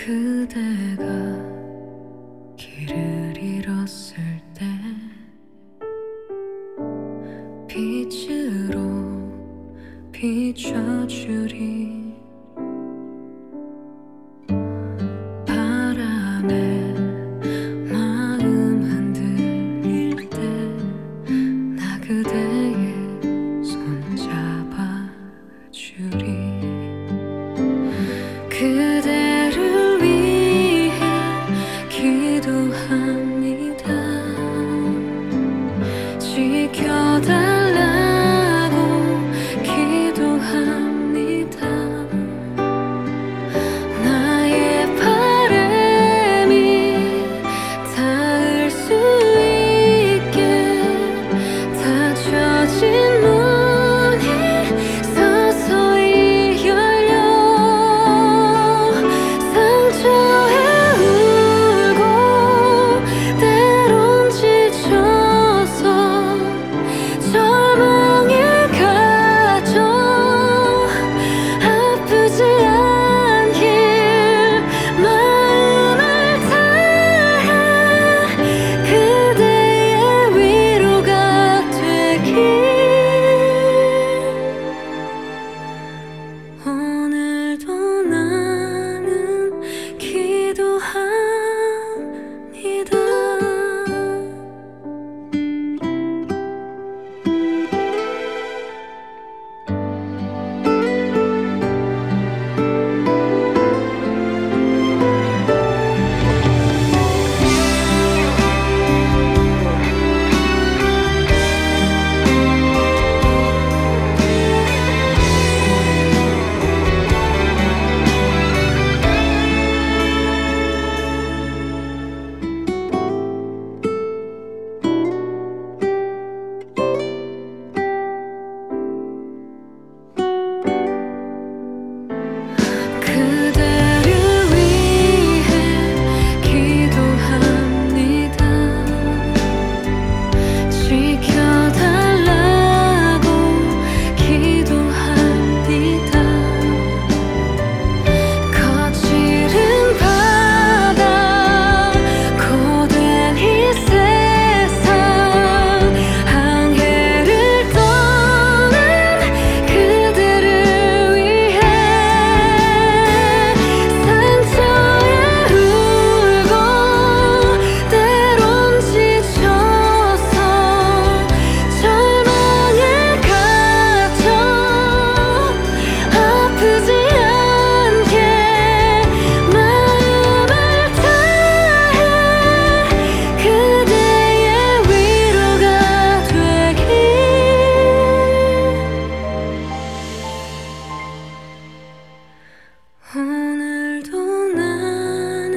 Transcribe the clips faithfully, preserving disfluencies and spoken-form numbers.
그대가 길을 잃었을 때 빛으로 비춰주리. 바람에 마음 흔들릴 때 나 그대의 손 잡아주리. 그대를 위해 기도합니다. 지켜달라고 기도합니다. 나의 바람이 닿을 수 있게 닫혀진 문이 서서히 열려 상처에 울고 때론 지쳐서 절망에 갇혀 아프지 않길 마음을 다해 그대의 위로가 되길. 오늘도 나는 기도합니다. 그대를 위해 기도합니다. 지켜달라고 기도합니다. 거칠은 바다 고된 이 세상 항해를 떠난 그대를 위해 상처에 울고 때론 지쳐서 절망에 갇혀 아프지 않게 마음을 다해 그대의 위로가 되길. 오늘도 나는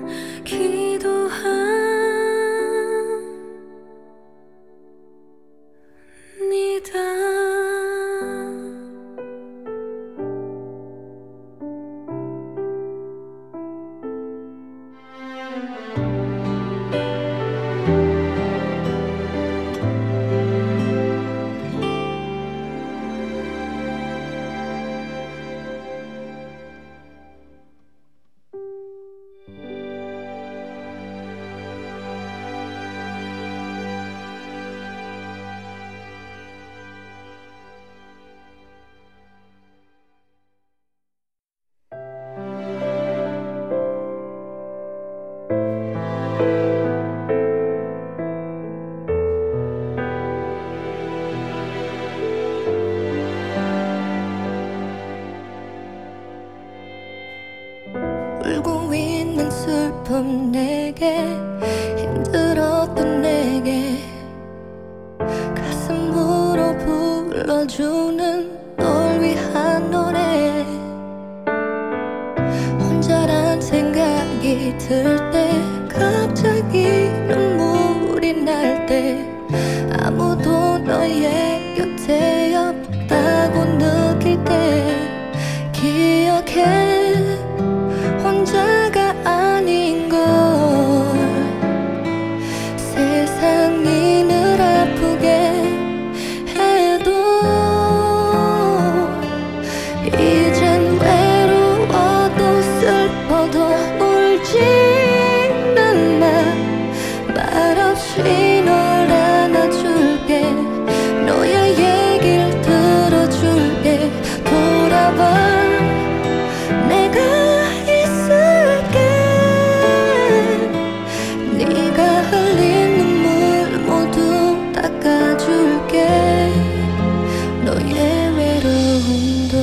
울고 있는 슬픔 내게 힘들었던 내게 가슴으로 불러주는 널 위한 노래. 혼자란 생각이 들 때 갑자기 눈물이 날 때 아무도 너의 곁에 없다고 느낄 때 기억해 혼자가 아닌 걸. 세상이 늘 아프게 해도 이젠 외로워도 슬퍼도 외로움도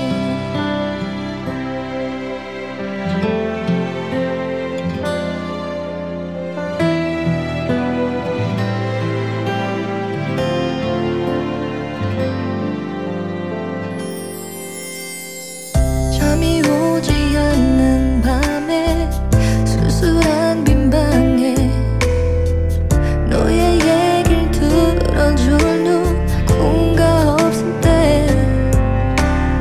잠이 오지 않는 밤에 쓸쓸한 빈방에 너의 얘길 들어줄 누군가 없을 때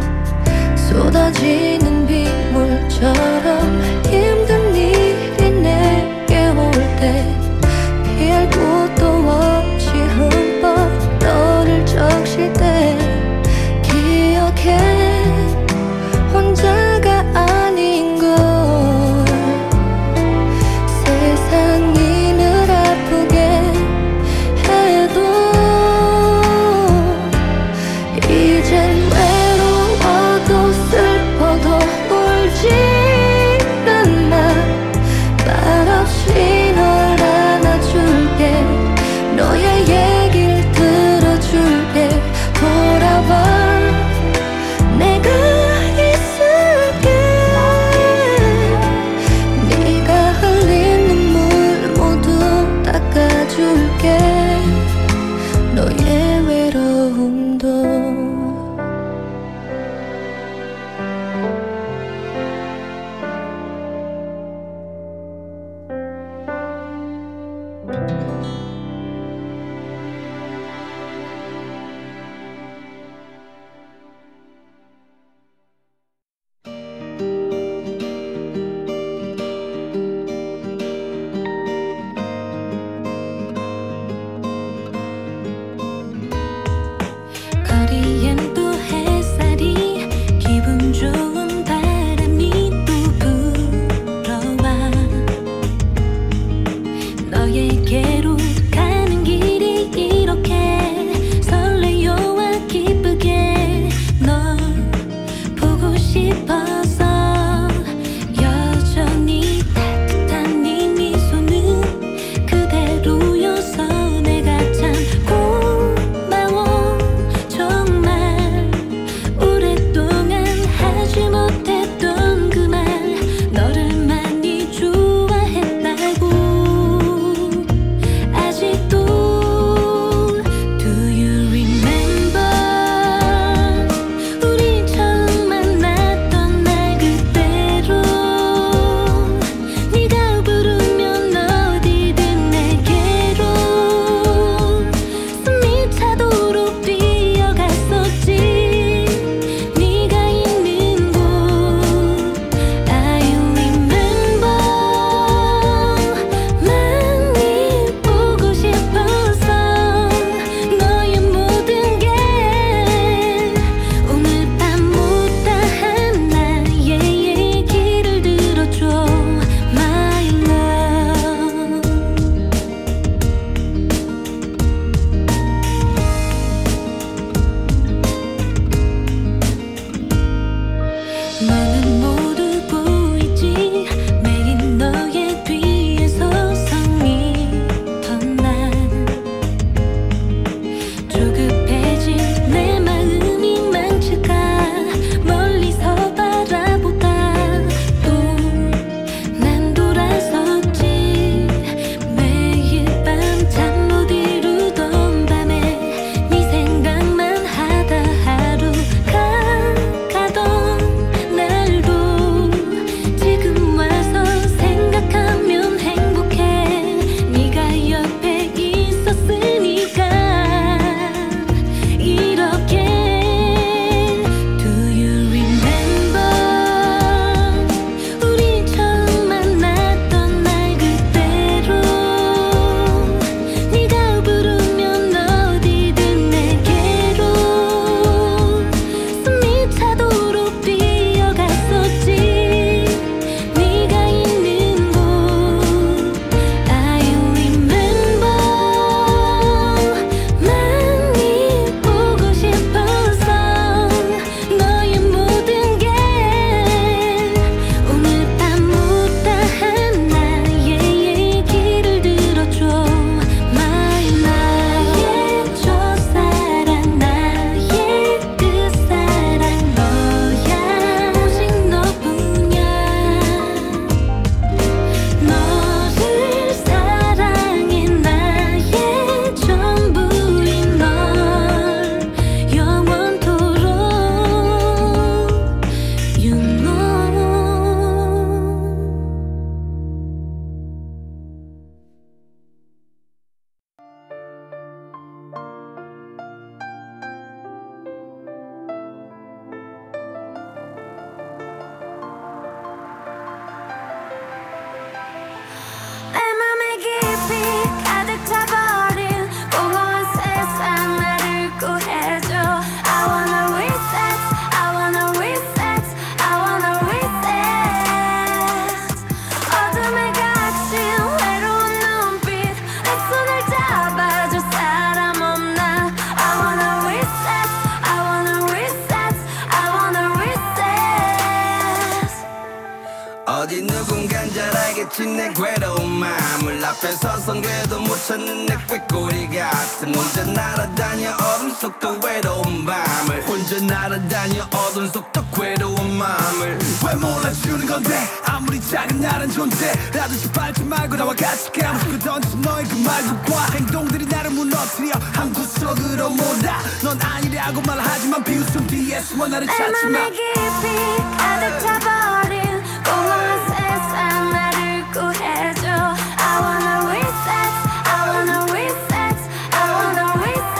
알아가겠지 내 괴로운 마음을 앞에 서선 궤도 못 찾는 내 꾀꼬리 같은 혼자 날아다녀 어둠 속 더 외로운 밤을 혼자 날아다녀 어둠 속 더 괴로운 마음을 왜 몰라주는 건데 아무리 작은 나란 존재라도 짓밟지 말고 나와 같이 가고 던진 너의 그 말들과 행동들이 나를 무너뜨려 한 구석으로 몰아 넌 아니라고 말하지만 비웃음 뒤에 숨어 나를 찾지 마 내 맘에 깊이 가득 차버린 공허한 세상 나를 구해줘 I wanna reset I wanna reset I wanna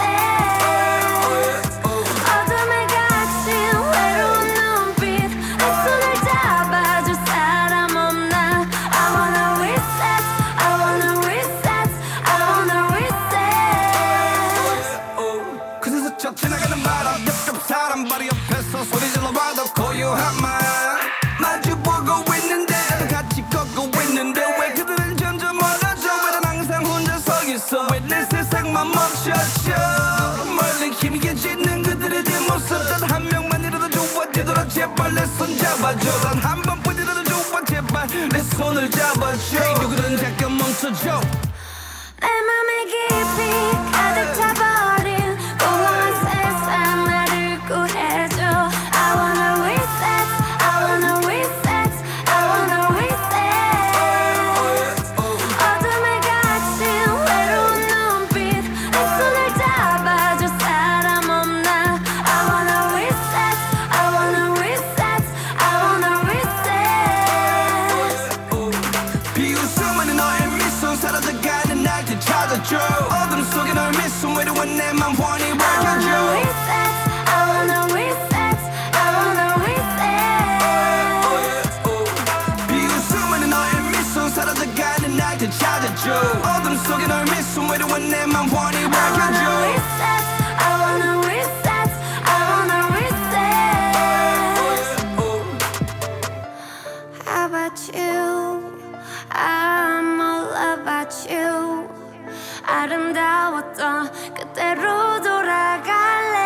reset 어둠에 갇힌 외로운 눈빛 내 손을 잡아줄 사람 없나 I wanna reset I wanna reset I wanna reset 그래서 저 지나가는 바람 옆옆 사람 바로 옆에서 소리 질러봐도 고요한 말 마주보고 있는데 같이 걷고 있는데 왜 그들은 점점 멀어져 왜 난 항상 혼자 서 있어 왜 내 세상만 멈춰져 멀리 희미해지는 그들의 뒷모습 단 한 명만이라도 좋아 뒤돌아 제발 내 손 잡아줘 단 한 번뿐이라도 좋아 제발 내 손을 잡아줘 hey, 누구든 잠깐 멈춰줘 내 맘에 깊이 가득 차버린 공허한 세상 나를 구해줘 I wanna reset I wanna reset I wanna reset 어둠에 갇힌 외로운 눈빛 내 손을 잡아줄 사람 없나 I wanna reset I wanna reset I wanna reset 비웃음만이 너의 미소 사라져가는 날 되찾아줘 어둠 속에 너의 미소 외로운 내 맘 환히 I wanna 밝혀줘 reset I wanna reset I wanna reset 비웃음만이 너의 미소 사라져가는 날 되찾아줘 어둠 속에 너의 미소 외로운 내 맘 환히 I wanna 밝혀줘 reset I wanna reset I wanna reset How about you I'm all about you 아름다웠던 그때로 돌아갈래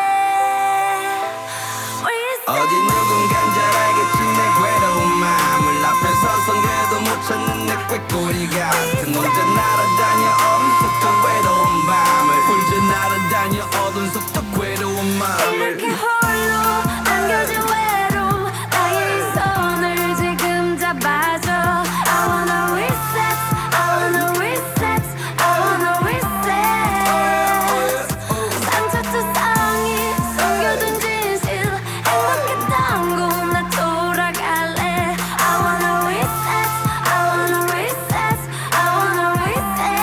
어디 누군간 잘 알겠지 내 괴로운 마음을 앞에 서선 궤도 못 찾는 내 꾀꼬리 같은 혼자 날아다녀 어둠 속 더 외로운 밤을 혼자 날아다녀 어둠 속 더 괴로운 마음을 이렇게 홀로 남겨진 외로움 나의 이 손을 지금 잡아줘 I wanna reset I wanna reset I wanna reset 상처투성이 숨겨둔 진실 행복했던 곳 나 돌아갈래 I wanna reset I wanna reset I wanna reset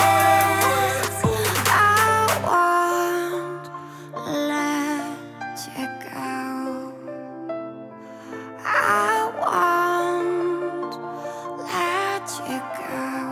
I won't let you go I won't let you go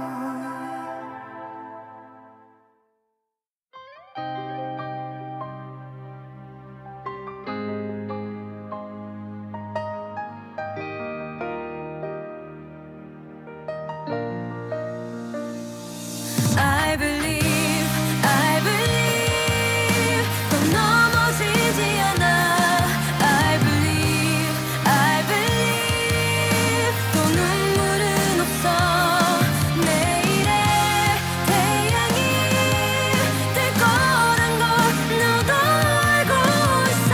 I believe, I believe 또 넘어지지 않아 I believe, I believe 또 눈물은 없어 내일의 태양이 뜰 거란 걸 너도 알고 있어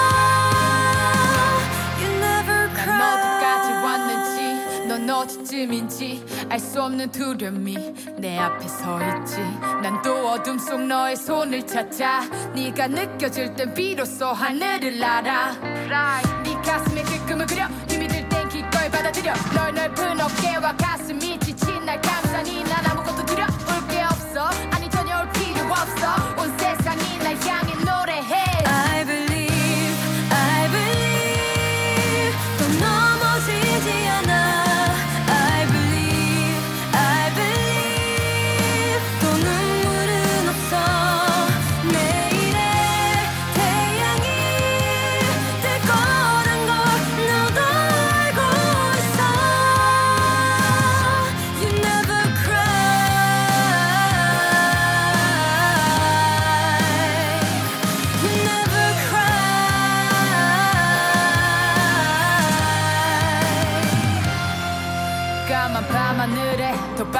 You never 난 cry 어디까지 왔는지 넌 어디쯤인지 알 수 없는 두려움이 내 앞에 서 있지 난 또 어둠 속 너의 손을 찾아 네가 느껴질 땐 비로소 하늘을 알아 네 가슴에 그 꿈을 그려 힘이 들 땐 기꺼이 받아들여 널 넓은 어깨와 가슴이 지친 날 감싸니 난 아무것도 두려울 게 없어 아니 전혀 올 필요 없어 온 세상이 날 향해 노래해 I believe, I believe 또 넘어지지 않아 I believe, I believe 또 눈물은 없어 내일의 태양이 뜰 거란 걸 너도 알고 있어 You never cry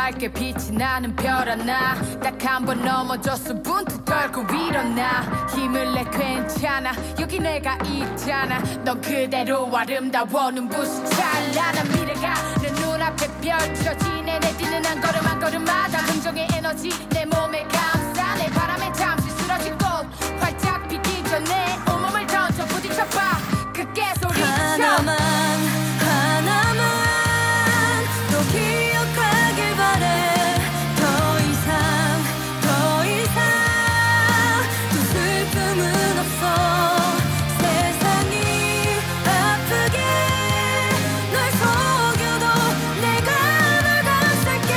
밝게 빛이 나는 별 하나 딱 한 번 넘어졌어 분투 떨고 일어나 힘을 내 괜찮아 여기 내가 있잖아 넌 그대로 아름다워 눈부신 찬란한 미래가 내 눈앞에 펼쳐지네 내 뛰는 한 걸음 한 걸음마다 긍정의 에너지 내 몸에 감싸 내 바람에 잠시 쓰러진 꽃 활짝 피기 전에 온몸을 던져 부딪혀봐 크게 소리쳐 하나만 하나만 또 기억하길 바래 더 이상 더 이상 또 슬픔은 없어 세상이 아프게 널 속여도 내가 널 감쌀게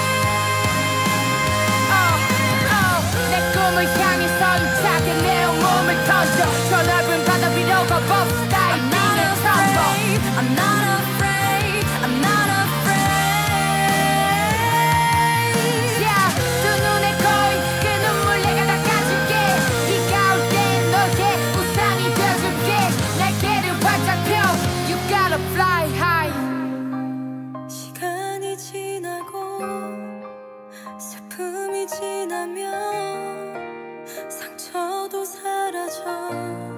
oh, oh. 내 꿈을 향해서 힘차게 내 온몸을 던져 저 넓은 바다 위로 거법 I'm not afraid I'm not afraid I'm not afraid yeah, 두 눈에 거인 그 눈물 내가 닦아줄게 비가 올 땐 너에게 우산이 되어줄게 날개를 활짝 펴 You gotta fly high 시간이 지나고 슬픔이 지나면 상처도 사라져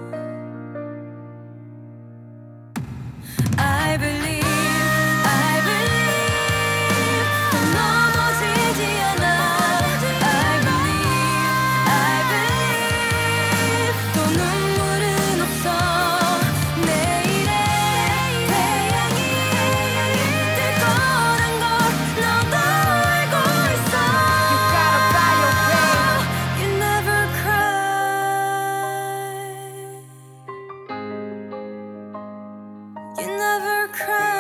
I believe, I believe 난 넘어지지 않아 I believe, I believe 또 눈물은 없어 내일의 태양이 뜰 거란 걸 너도 알고 있어 You gotta fly away You never cry You never cry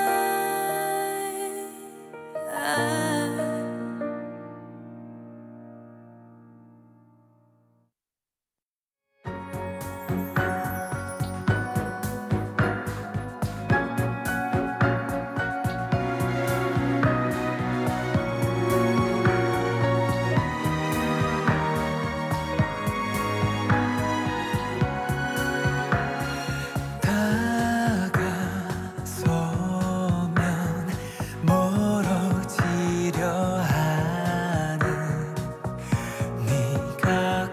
다가서면 멀어지려 하는 네가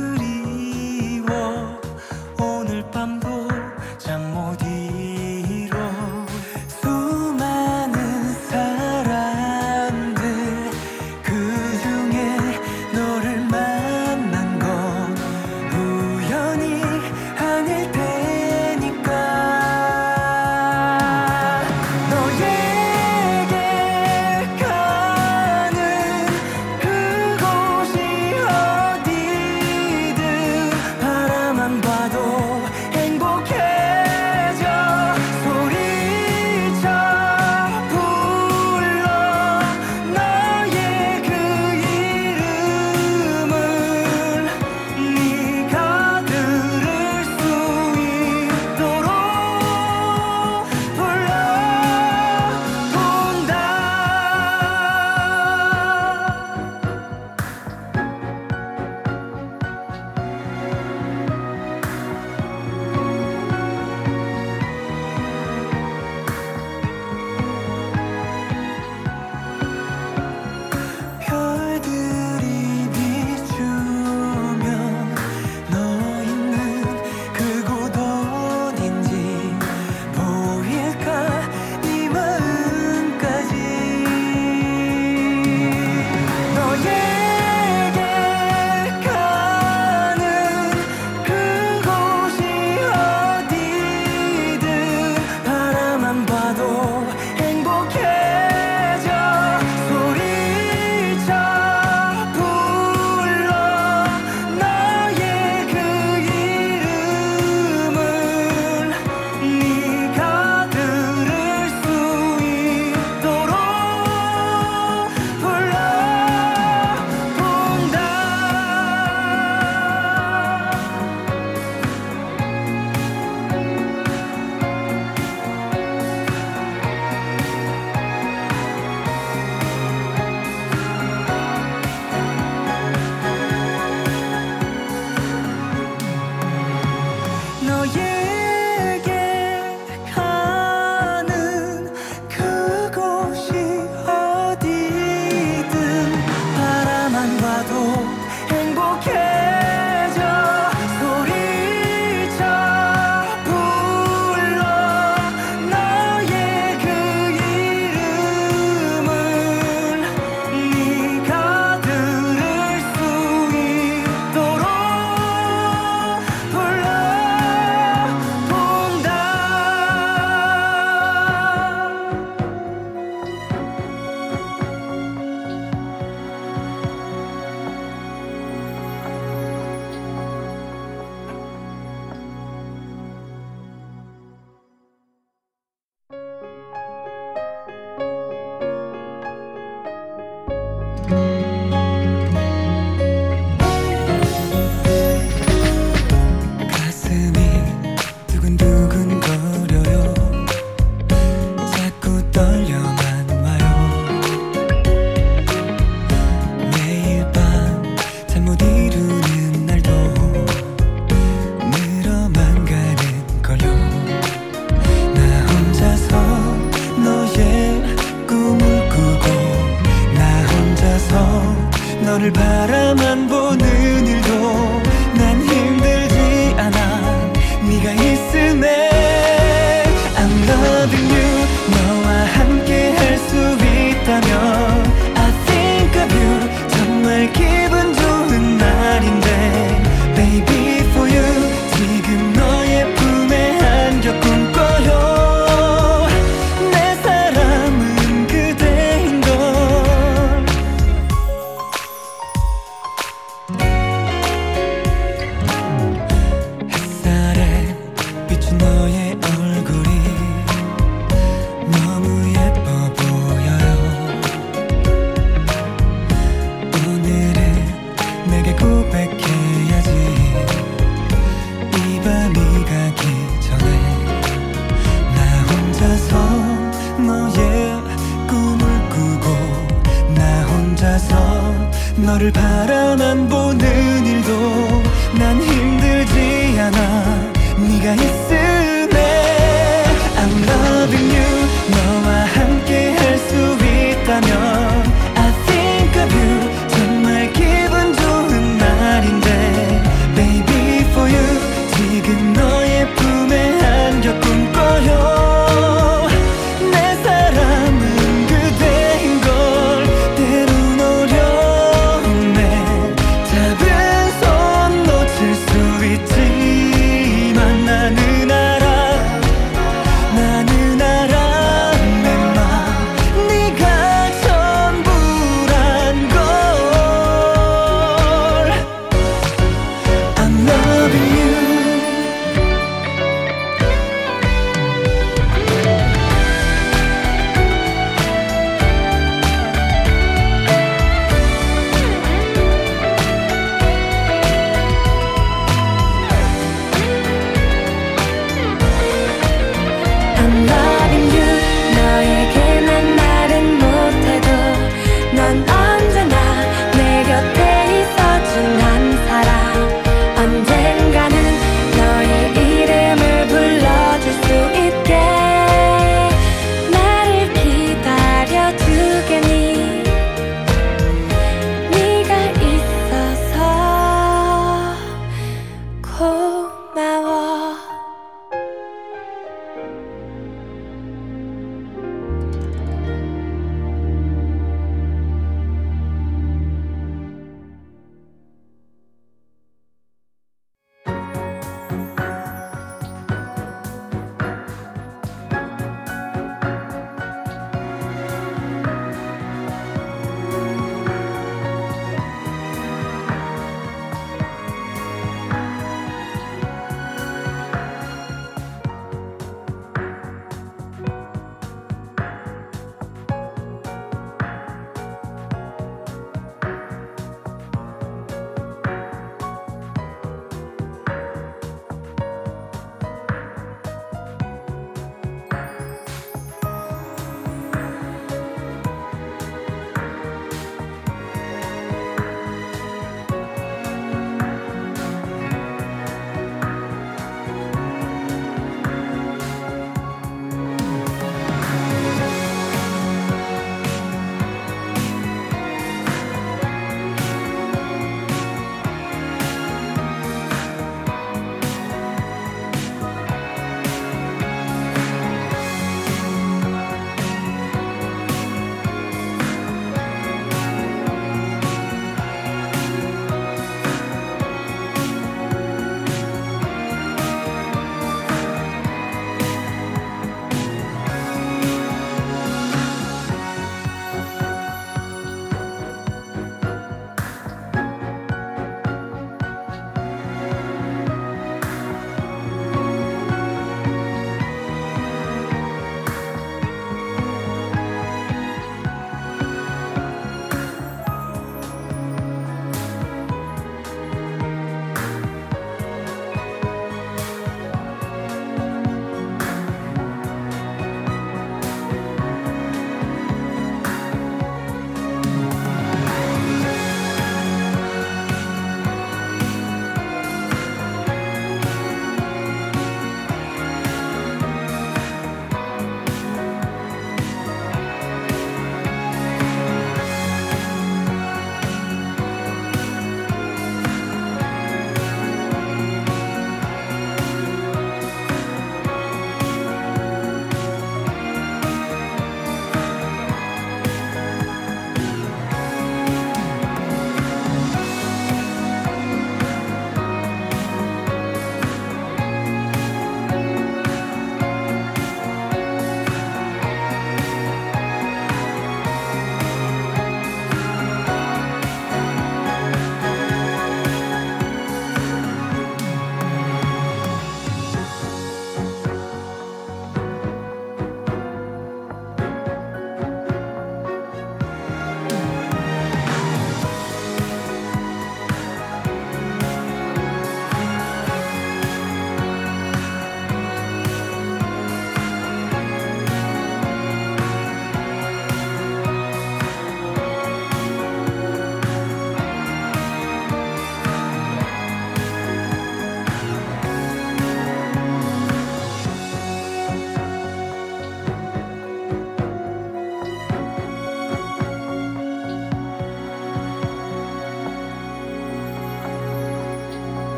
그리워 오늘 밤도 잠 못 이뤄 수많은 사람들 그중에 너를 만난 건 우연이 아닐 테니까 너에게 가는 그곳이 어디든 바라만 봐도 행복해져 소리쳐 불러 너의 그 이름을 네가 들을 수 있도록 불러본다 별들이 비추면 너 있는 그곳 어딘지 보일까 네 마음까지 너에게 가는 그곳이 어디든 바라만 봐도 행복해져 소리쳐 불러 너의 그 이름을 네가 들을 수 있도록 불러본다 너에게 가는 그곳이 어디든 너를 바라만 보는 일도 난 힘들지 않아. 네가 있음에 I'm loving you. 너와 함께 할 수 있다면 I think of you. 정말 기분 좋은 날인데 Baby for you. 지금 너의 품에 안겨 꿈꿔요. 내 사람은 그대인걸. 때론 어려움에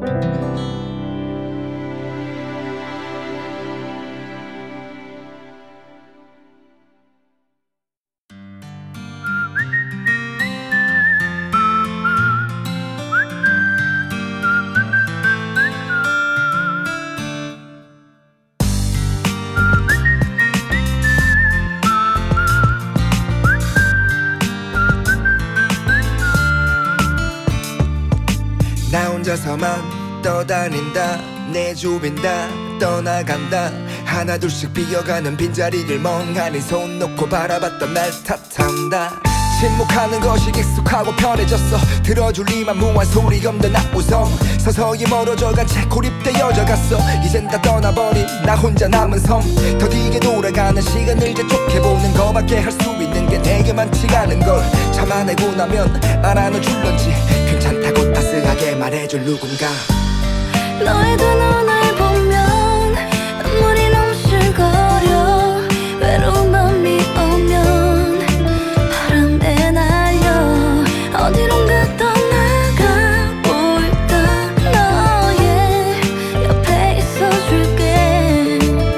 나 혼자서만 떠다닌다 내 주변 다 떠나간다 하나 둘씩 비어가는 빈자리를 멍하니 손 놓고 바라봤던 날 탓한다 침묵하는 것이 익숙하고 편해졌어 들어줄 이만 무한 소리 없는 악우성 서서히 멀어져간 채 고립되어져 갔어 이젠 다 떠나버린 나 혼자 남은 섬 더디게 돌아가는 시간을 재촉해보는 거밖에 할 수 있는 게 내게 많지가 않은걸 참아내고 나면 알아는 줄런지 괜찮다고 따스하게 말해줄 누군가 너의 두 눈을 보면 눈물이 넘실거려 외로운 밤이 오면 바람에 날려 어디론가 떠나가고 있다 너의 옆에 있어줄게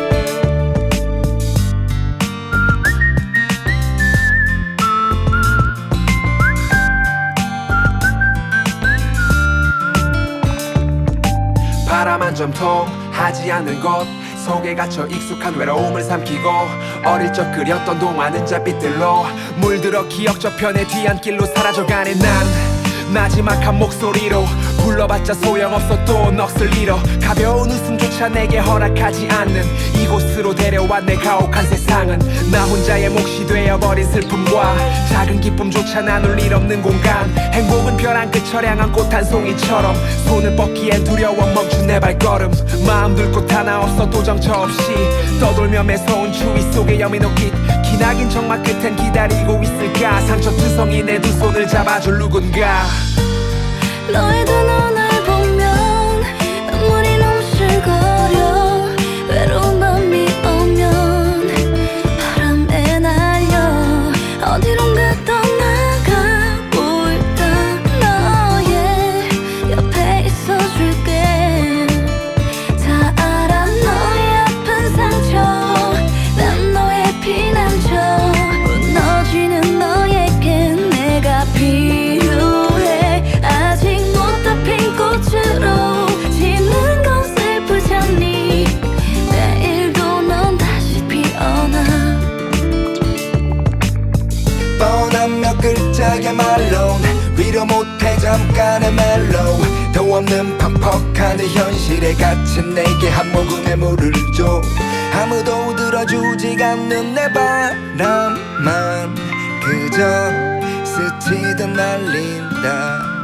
바람 한 점 통하지 않는 곳 속에 갇혀 익숙한 외로움을 삼키고 어릴 적 그렸던 동화는 잣빛들로 물들어 기억 저편의 뒤안길로 사라져가네 난 마지막 한 목소리로 불러봤자 소용없어 또 넋을 잃어 가벼운 웃음조차 내게 허락하지 않는 이곳으로 데려와 내 가혹한 세상은 나 혼자의 몫이 되어버린 슬픔과 작은 기쁨조차 나눌 일 없는 공간 행복은 벼랑 끝 처량한 꽃 한 송이처럼 손을 뻗기엔 두려워 멈춘 내 발걸음 마음 둘 곳 하나 없어 또 정처 없이 떠돌며 매서운 추위 속에 여민옥빛 기나긴 정막 끝엔 기다리고 있을까 상처투성이 내 두 손을 잡아줄 누군가 너의 두 눈을 보면 눈물이 넘실거려 외로운 밤이 오면 바람에 날려 어디론가 떠나가고 있다 너의 옆에 있어줄게 다 알아 너의 아픈 상처 난 너의 피난처 무너지는 너에게 내가 필요해 아직 못 다 핀 꽃으로 지는 건 슬프잖니 내일도 넌 다시 피어나 뻔한 몇 글자의 말로 위로 못해 잠깐의 멜로 도 없는 퍽퍽한 현실에 갇힌 내게 한 모금의 물을 줘 아무도 들어주지 않는 내 바람만 그저 스치듯 날린다